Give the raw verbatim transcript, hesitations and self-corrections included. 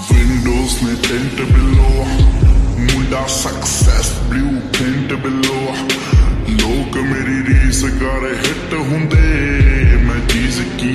Windows ने tent below मुंडा success blueprint below लोग मेरी रीस कर हिट हुंदे मैं चीज की